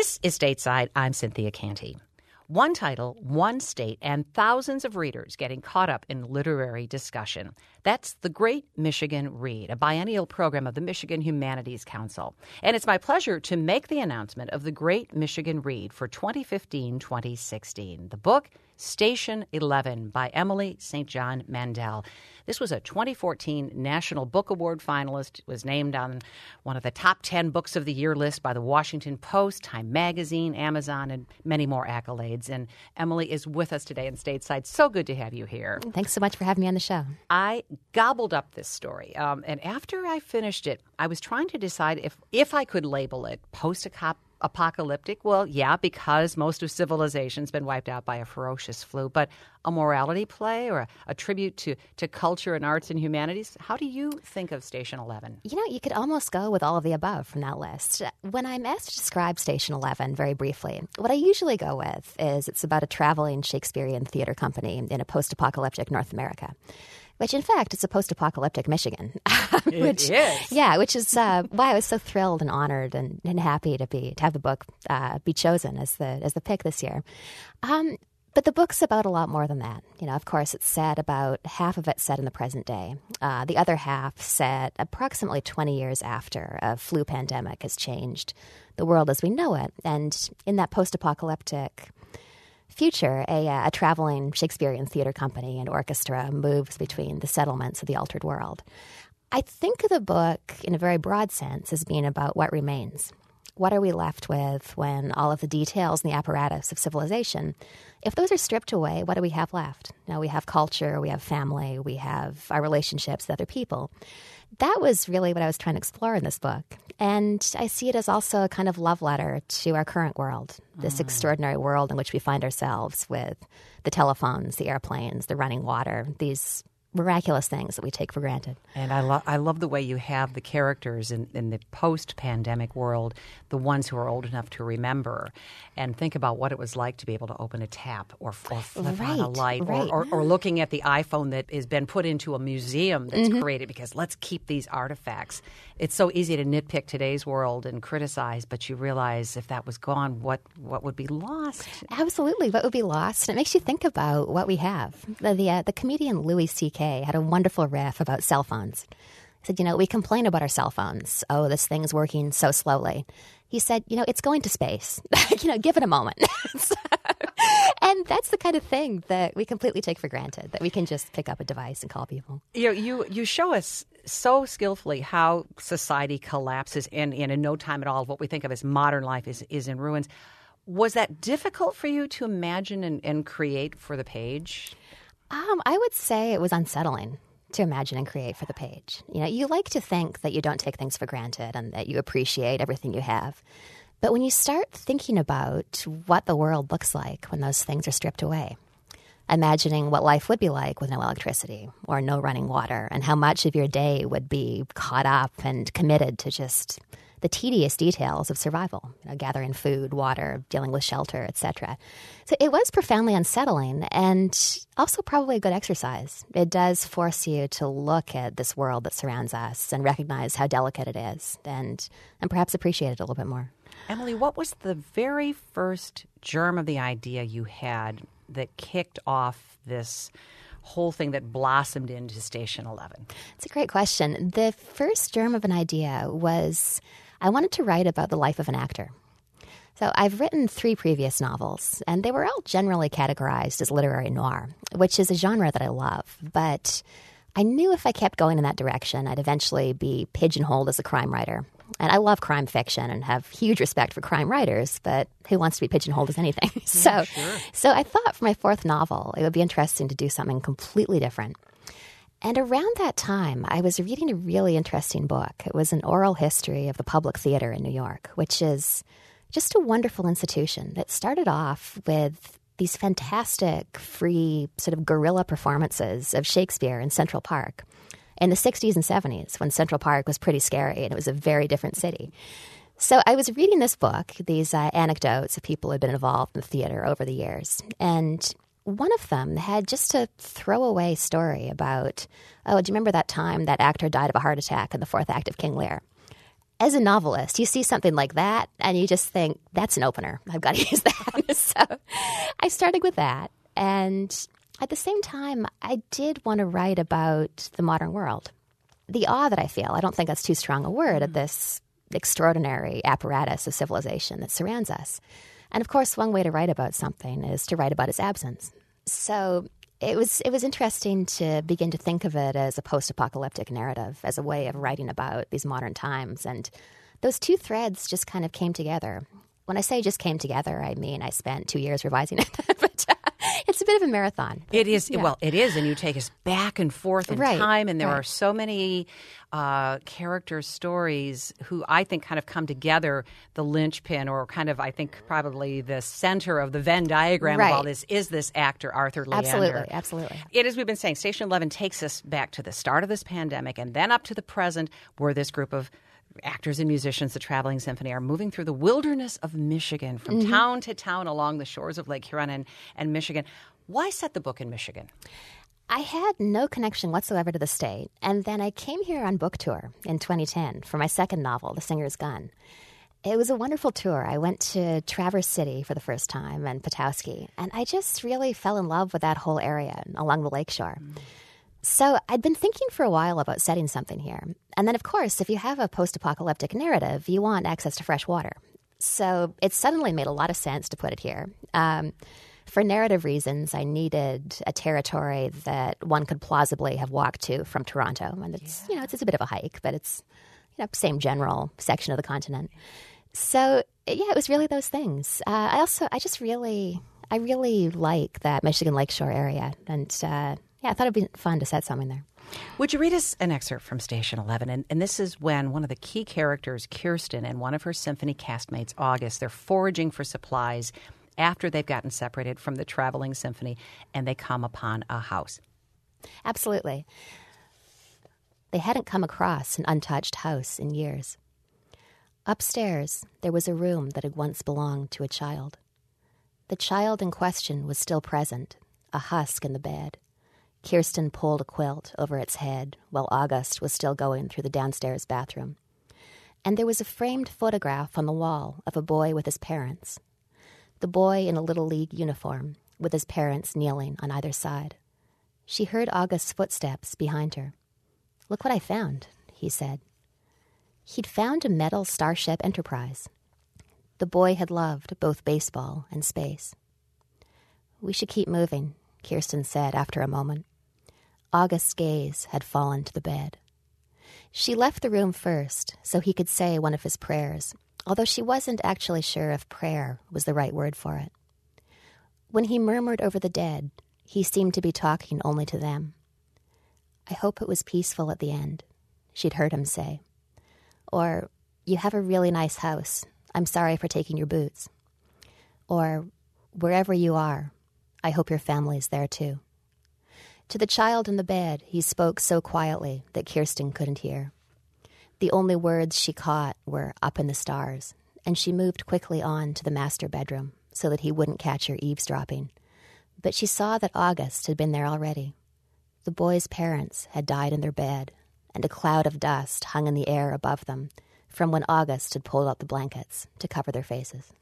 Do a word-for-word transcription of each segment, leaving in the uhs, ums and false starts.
This is Stateside. I'm Cynthia Canty. One title, one state, and thousands of readers getting caught up in literary discussion. That's The Great Michigan Read, a biennial program of the Michigan Humanities Council. And it's my pleasure to make the announcement of The Great Michigan Read for twenty fifteen twenty sixteen. The book, Station eleven, by Emily Saint John Mandel. This was a twenty fourteen National Book Award finalist. It was named on one of the top ten books of the year list by the Washington Post, Time Magazine, Amazon, and many more accolades. And Emily is with us today in Stateside. So good to have you here. Thanks so much for having me on the show. I gobbled up this story. Um, and after I finished it, I was trying to decide if, if I could label it post-apocalyptic. Apocalyptic? Well, yeah, because most of civilization's been wiped out by a ferocious flu. But a morality play or a, a tribute to, to culture and arts and humanities? How do you think of Station eleven? You know, you could almost go with all of the above from that list. When I'm asked to describe Station eleven very briefly, what I usually go with is it's about a traveling Shakespearean theater company in a post-apocalyptic North America. Which, in fact, is a post-apocalyptic Michigan. which, it is. Yeah, which is uh, why I was so thrilled and honored and, and happy to be to have the book uh, be chosen as the as the pick this year. Um, but the book's about a lot more than that. You know, of course, it's set about half of it set in the present day. Uh, the other half set approximately twenty years after a flu pandemic has changed the world as we know it. And in that post-apocalyptic future, a, a traveling Shakespearean theater company and orchestra moves between the settlements of the altered world. I think of the book in a very broad sense as being about what remains. What are we left with when all of the details and the apparatus of civilization, if those are stripped away, what do we have left? Now, we have culture, we have family, we have our relationships with other people. That was really what I was trying to explore in this book. And I see it as also a kind of love letter to our current world, this mm. extraordinary world in which we find ourselves with the telephones, the airplanes, the running water, these miraculous things that we take for granted. And I, lo- I love the way you have the characters in, in the post-pandemic world, the ones who are old enough to remember and think about what it was like to be able to open a tap or, or flip right, on a light right. or, or, or looking at the iPhone that has been put into a museum that's mm-hmm. created because let's keep these artifacts. It's so easy to nitpick today's world and criticize, but you realize if that was gone, what, what would be lost? Absolutely. What would be lost? And it makes you think about what we have. The, the, uh, the comedian Louis C K had a wonderful riff about cell phones. He said, you know, we complain about our cell phones. Oh, this thing's working so slowly. He said, you know, it's going to space. you know, give it a moment. And that's the kind of thing that we completely take for granted, that we can just pick up a device and call people. You know, you, you show us so skillfully how society collapses and, and in no time at all what we think of as modern life is, is in ruins. Was that difficult for you to imagine and, and create for the page? Um, I would say it was unsettling to imagine and create for the page. You know, you like to think that you don't take things for granted and that you appreciate everything you have. But when you start thinking about what the world looks like when those things are stripped away, imagining what life would be like with no electricity or no running water and how much of your day would be caught up and committed to just the tedious details of survival, you know, gathering food, water, dealing with shelter, et cetera. So it was profoundly unsettling and also probably a good exercise. It does force you to look at this world that surrounds us and recognize how delicate it is and, and perhaps appreciate it a little bit more. Emily, what was the very first germ of the idea you had that kicked off this whole thing that blossomed into Station eleven? It's a great question. The first germ of an idea was I wanted to write about the life of an actor. So I've written three previous novels, and they were all generally categorized as literary noir, which is a genre that I love. But I knew if I kept going in that direction, I'd eventually be pigeonholed as a crime writer. And I love crime fiction and have huge respect for crime writers, but who wants to be pigeonholed as anything? so, yeah, sure. so I thought for my fourth novel, it would be interesting to do something completely different. And around that time, I was reading a really interesting book. It was an oral history of the Public Theater in New York, which is just a wonderful institution that started off with these fantastic, free, sort of guerrilla performances of Shakespeare in Central Park in the sixties and seventies, when Central Park was pretty scary and it was a very different city. So I was reading this book, these uh, anecdotes of people who had been involved in the theater over the years, and one of them had just a throwaway story about, oh, do you remember that time that actor died of a heart attack in the fourth act of King Lear? as a novelist, you see something like that and you just think, that's an opener. I've got to use that. So I started with that. And at the same time, I did want to write about the modern world. The awe that I feel, I don't think that's too strong a word, mm-hmm. at this extraordinary apparatus of civilization that surrounds us. And of course, one way to write about something is to write about its absence. So it was it was interesting to begin to think of it as a post-apocalyptic narrative, as a way of writing about these modern times. And those two threads just kind of came together. When I say just came together, I mean I spent two years revising it. But uh, it's a bit of a marathon. It is. Yeah. Well, it is. And you take us back and forth in right, time. And there right. are so many uh, character stories who I think kind of come together. The linchpin, or kind of, I think, probably the center of the Venn diagram right. of all this is this actor, Arthur Leander. Absolutely. Absolutely. It, as we've been saying, Station Eleven takes us back to the start of this pandemic and then up to the present, where this group of actors and musicians, the Traveling Symphony, are moving through the wilderness of Michigan, from mm-hmm. town to town along the shores of Lake Huron and, and Michigan. Why set the book in Michigan? I had no connection whatsoever to the state, and then I came here on book tour in twenty ten for my second novel, The Singer's Gun. It was a wonderful tour. I went to Traverse City for the first time and Petoskey, and I just really fell in love with that whole area along the lakeshore. Mm. So I'd been thinking for a while about setting something here. And then, of course, if you have a post-apocalyptic narrative, you want access to fresh water. So it suddenly made a lot of sense to put it here. Um, for narrative reasons, I needed a territory that one could plausibly have walked to from Toronto. And it's, yeah. you know, it's, it's a bit of a hike, but it's, you know, same general section of the continent. So, yeah, it was really those things. Uh, I also, I just really, I really like that Michigan Lakeshore area. And, uh, yeah, I thought it'd be fun to set something there. Would you read us an excerpt from Station Eleven? And, and this is when one of the key characters, Kirsten, and one of her symphony castmates, August, they're foraging for supplies after they've gotten separated from the Traveling Symphony, and they come upon a house. Absolutely. They hadn't come across an untouched house in years. Upstairs, there was a room that had once belonged to a child. The child in question was still present, a husk in the bed. Kirsten pulled a quilt over its head while August was still going through the downstairs bathroom. And there was a framed photograph on the wall of a boy with his parents. The boy in a Little League uniform, with his parents kneeling on either side. She heard August's footsteps behind her. "Look what I found," he said. He'd found a metal Starship Enterprise. The boy had loved both baseball and space. "We should keep moving," Kirsten said after a moment. August's gaze had fallen to the bed. She left the room first so he could say one of his prayers, although she wasn't actually sure if prayer was the right word for it. When he murmured over the dead, he seemed to be talking only to them. "I hope it was peaceful at the end," she'd heard him say. Or, "You have a really nice house. I'm sorry for taking your boots." Or, "Wherever you are, I hope your family's there too." To the child in the bed, he spoke so quietly that Kirsten couldn't hear. The only words she caught were "up in the stars," and she moved quickly on to the master bedroom so that he wouldn't catch her eavesdropping. But she saw that August had been there already. The boy's parents had died in their bed, and a cloud of dust hung in the air above them from when August had pulled out the blankets to cover their faces.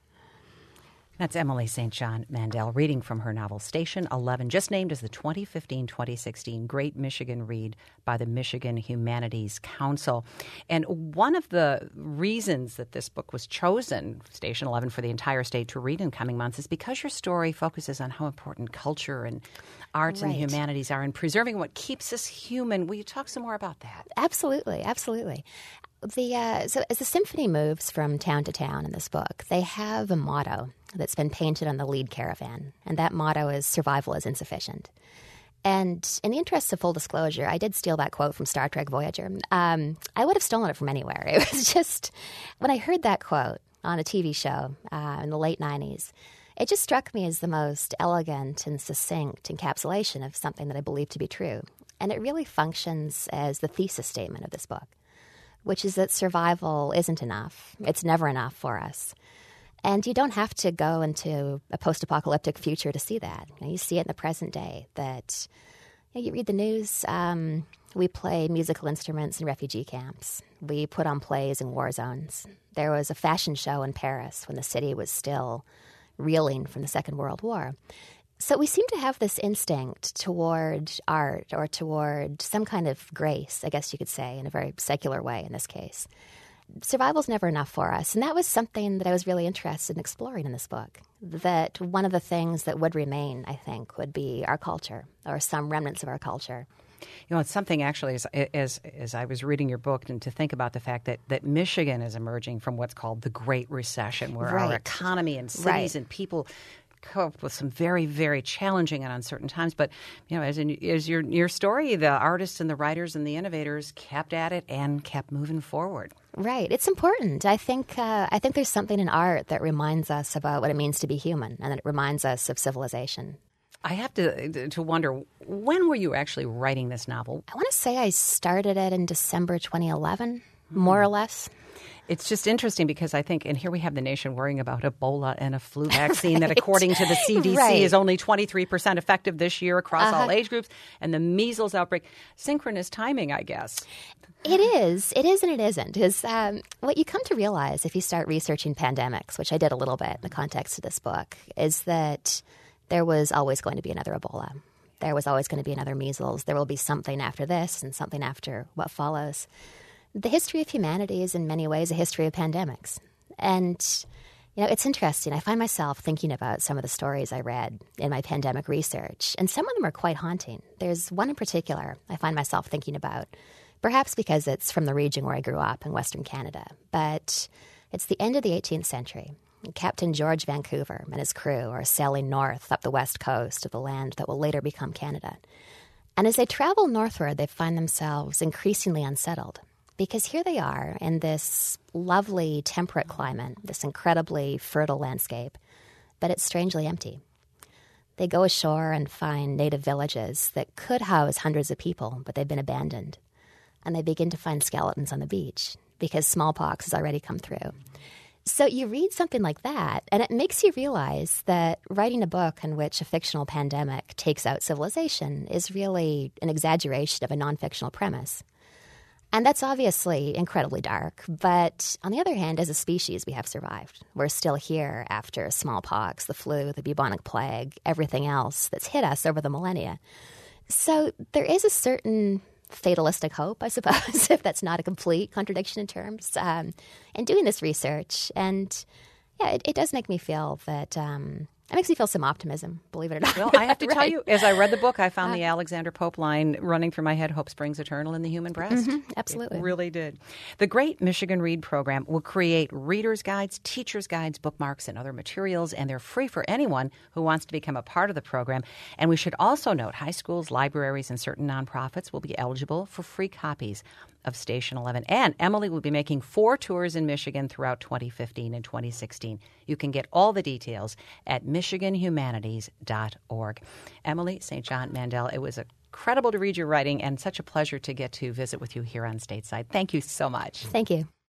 That's Emily Saint John Mandel reading from her novel Station Eleven, just named as the twenty fifteen twenty sixteen Great Michigan Read by the Michigan Humanities Council. And one of the reasons that this book was chosen, Station Eleven, for the entire state to read in coming months is because your story focuses on how important culture and arts right. and humanities are in preserving what keeps us human. Will you talk some more about that? Absolutely, absolutely. The uh, so as the symphony moves from town to town in this book, they have a motto that's been painted on the lead caravan, and that motto is "Survival is insufficient." And in the interest of full disclosure, I did steal that quote from Star Trek Voyager. Um, I would have stolen it from anywhere. It was just, when I heard that quote on a T V show uh, in the late nineties, it just struck me as the most elegant and succinct encapsulation of something that I believe to be true. And it really functions as the thesis statement of this book, which is that survival isn't enough. It's never enough for us. And you don't have to go into a post-apocalyptic future to see that. You know, you see it in the present day, that Yeah, you read the news. Um, we play musical instruments in refugee camps. We put on plays in war zones. There was a fashion show in Paris when the city was still reeling from the Second World War. So we seem to have this instinct toward art or toward some kind of grace, I guess you could say, in a very secular way in this case. Survival's never enough for us, and that was something that I was really interested in exploring in this book, that one of the things that would remain, I think, would be our culture or some remnants of our culture. You know, it's something actually, as, as as I was reading your book, and to think about the fact that, that Michigan is emerging from what's called the Great Recession, where right. our economy and cities right. and people cope with some very, very challenging and uncertain times. But, you know, as in as your your story, the artists and the writers and the innovators kept at it and kept moving forward. Right. It's important. I think uh, I think there's something in art that reminds us about what it means to be human, and that it reminds us of civilization. I have to to wonder, when were you actually writing this novel? I want to say I started it in December twenty eleven, mm. more or less. It's just interesting because I think, and here we have the nation worrying about Ebola and a flu vaccine right. that, according to the C D C, right. is only twenty-three percent effective this year across uh-huh. all age groups, and the measles outbreak. Synchronous timing, I guess. It is. It is and it isn't. Is um, what you come to realize if you start researching pandemics, which I did a little bit in the context of this book, is that there was always going to be another Ebola. There was always going to be another measles. There will be something after this and something after what follows. The history of humanity is in many ways a history of pandemics. And, you know, it's interesting. I find myself thinking about some of the stories I read in my pandemic research, and some of them are quite haunting. There's one in particular I find myself thinking about, perhaps because it's from the region where I grew up in Western Canada. But it's the end of the eighteenth century. Captain George Vancouver and his crew are sailing north up the west coast of the land that will later become Canada. And as they travel northward, they find themselves increasingly unsettled. Because here they are in this lovely temperate climate, this incredibly fertile landscape, but it's strangely empty. They go ashore and find native villages that could house hundreds of people, but they've been abandoned. And they begin to find skeletons on the beach because smallpox has already come through. So you read something like that, and it makes you realize that writing a book in which a fictional pandemic takes out civilization is really an exaggeration of a non-fictional premise. And that's obviously incredibly dark. But on the other hand, as a species, we have survived. We're still here after smallpox, the flu, the bubonic plague, everything else that's hit us over the millennia. So there is a certain fatalistic hope, I suppose, if that's not a complete contradiction in terms, um, in doing this research. And yeah, it, it does make me feel that... Um, It makes me feel some optimism, believe it or not. Well, I have to right. tell you, as I read the book, I found uh, the Alexander Pope line running through my head, hope springs eternal in the human breast. Mm-hmm, absolutely. It really did. The Great Michigan Read program will create reader's guides, teacher's guides, bookmarks, and other materials, and they're free for anyone who wants to become a part of the program. And we should also note high schools, libraries, and certain nonprofits will be eligible for free copies of Station eleven. And Emily will be making four tours in Michigan throughout twenty fifteen and twenty sixteen. You can get all the details at michigan humanities dot org. Emily Saint John Mandel, it was incredible to read your writing and such a pleasure to get to visit with you here on Stateside. Thank you so much. Thank you.